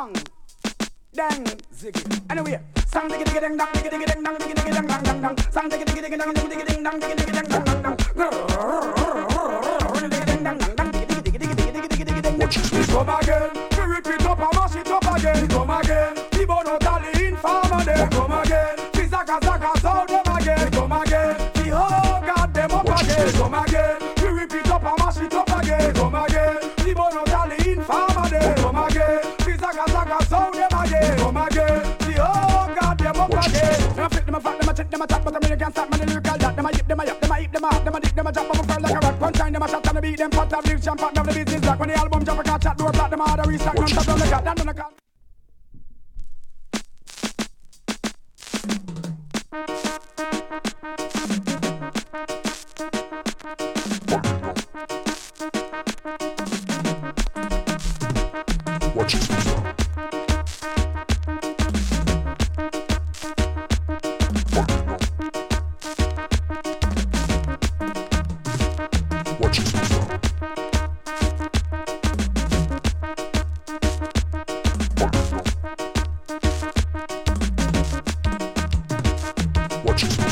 dong, dang, ziggy. Anyway, sang diggy diggy dang dang diggy diggy dang dang diggy diggy dang dang dang dang. Sang diggy diggy diggy dang diggy diggy dang dang diggy diggy dang dang dang dang. Come again, we repeat up and mash it up again. Come again, the bono tally informer them. Come again, the zaka zaka sound them again. Come again, the whole god them up again. Come again, we repeat up and mash it up again. Come again, the bono tally informer them. Come again, the zaka zaka sound them again. Come again, the whole god them up again. Them a flip, them a fat, them a check, them a chat, but I really can't stop me the lyrical that. Them a yip, them a yap, them a hip, them a hop, them a dick, them a drop, them a fur like a rat. Punchline, them a shot, and a beat, them pot of lips, champagne of the business black. When the album jump, I can't chat, door black, them a hard a restock, non stop, down the cat, down the cat. Watch it. Watch it. Watch it.